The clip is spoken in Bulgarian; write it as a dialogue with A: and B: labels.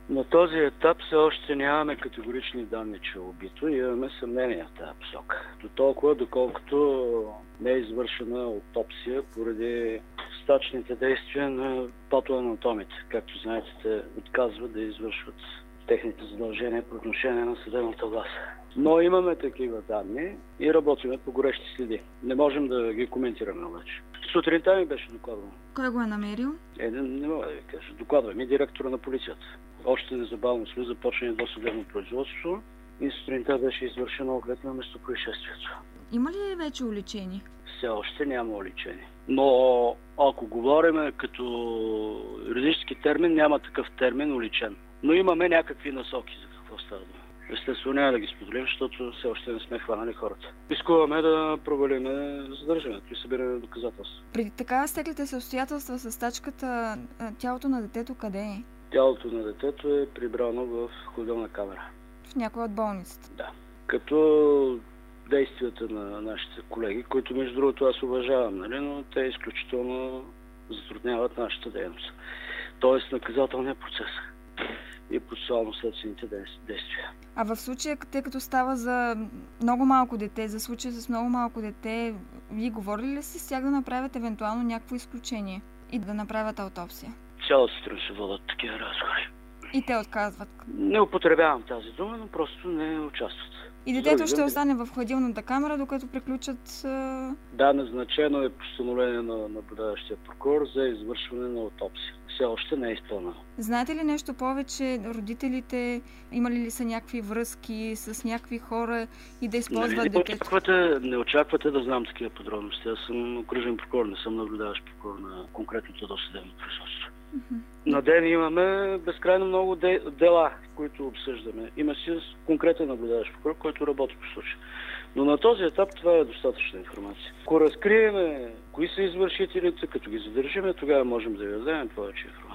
A: На този етап все още нямаме категорични данни, че е убито и имаме съмнения в тази посока. До толкова, доколкото не е извършена аутопсия поради стачните действия на патоанатомите. Както знаете, те отказват да извършват техните задължения по отношение на съдебната власт. Но имаме такива данни и работиме по горещи следи. Не можем да ги коментираме обаче. Сутринта ми беше докладвано.
B: Кой го е намерил?
A: Не мога да ви кажа. Докладва ми директора на полицията. Още незабавно сме започнали досъдебно производство и сутринта беше извършено оглед на местопроизшествието.
B: Има ли вече уличени?
A: Все още няма уличени. Но ако говорим като юридически термин, няма такъв термин уличен. Но имаме някакви насоки за какво става дума. Естествено няма да ги споделим, защото все още не сме хванали хората. Искуваме да провалиме задържането и събиране на доказателства.
B: Преди така стеклите се обстоятелства с стачката, тялото на детето къде е?
A: Тялото на детето е прибрано в хладилна камера.
B: В някоя от болниците?
A: Да. Като действията на нашите колеги, които между другото аз уважавам, нали, но те изключително затрудняват нашата дейност. Тоест наказателния процес и процесуално-следствените действия.
B: А в случая, тъй като става за много малко дете, за случая с много малко дете, вие говорили ли си с тях да направят евентуално някакво изключение и да направят аутопсия?
A: Цяла сутрин се водят такива разговори.
B: И те отказват?
A: Не употребявам тази дума, но просто не участват.
B: И детето ще остане в хладилната камера, докато приключат...
A: Да, назначено е постановление на наблюдаващия прокурор за извършване на аутопсия. Все още не е изпълнено.
B: Знаете ли нещо повече? Родителите имали ли са някакви връзки с някакви хора и да използват детето?
A: Не очаквате да знам такива подробности. Аз съм окръжен прокурор, не съм наблюдаващ прокурор на конкретното досъдебно производство. На ден имаме безкрайно много дела, които обсъждаме. Има си конкретен наблюдаващ прокурор, който работи по случая. Но на този етап това е достатъчна информация. Ако разкриеме кои са извършителите, като ги задържиме, тогава можем да ви дадем повече информация.